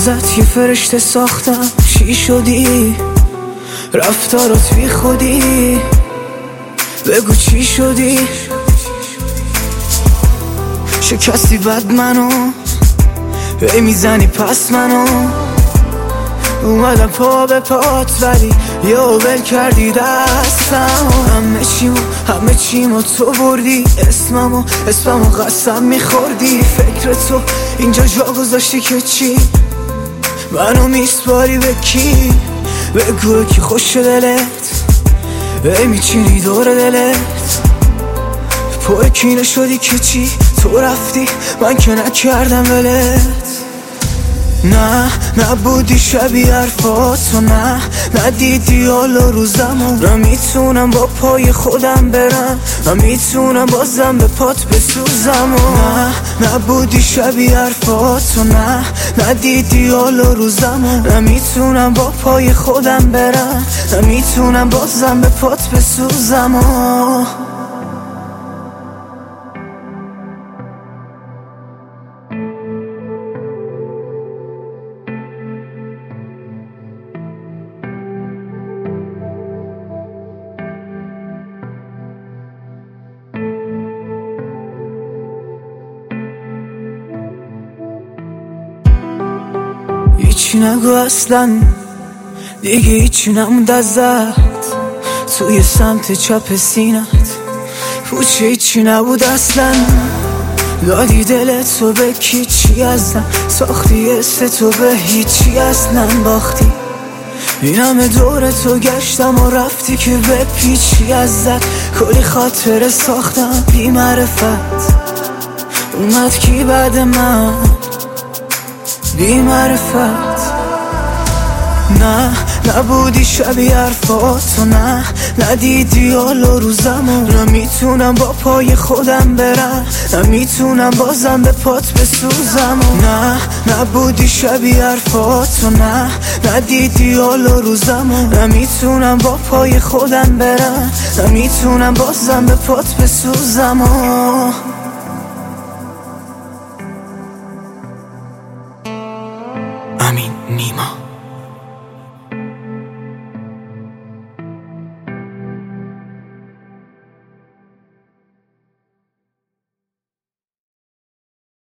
ازت یه فرشته ساختم، چی شدی؟ رفتارات بی خودی، بگو چی شدی؟ شکستی بد منو، هی میزنی پس منو. اومدم پا به پات ولی یه ول کردی دستم. همه چیمو تو بردی، اسممو قسم میخوردی. فکر تو اینجا جا گذاشتی که چی؟ منو میسپاری به کی؟ بگو کی خوش دلت، ای میچینی دور دلت. پر کینه شدی که چی؟ تو رفتی من که نکردم ولت. نه نبودی شبیه حرفاتو، نه ندیدی حالا روزمو. نمیتونم با پای خودم برم، نمیتونم بازم به پات بسوزم. نه نبودی شبیه حرفاتو، نه ندیدی حالا روزمو. نمیتونم با پای خودم برم، نمیتونم بازم به پات بسوزم. هیچی نگو اصلا، دیگه هیچی نموند ازت. توی سمت چپ سینت پوچه هیچی نبود اصلا. دادی دلتو به کی چی ازم، ساختی استو به هیچی اصلا. باختی این همه دور تو گشتم و رفتی که به پیچی ازت. کلی خاطره ساختم بی معرفت، اومد کی بعد من بی معرفت. نه نبودی شبیه حرفاتو، نه ندیدی حالا روزمو. نمیتونم با پای خودم برم، نمیتونم بازم به پات بسوزم. نه نبودی شبیه حرفاتو، نه ندیدی حالا روزمو. نمیتونم با پای خودم برم، نمیتونم بازم به پات بسوزم. امین نیما.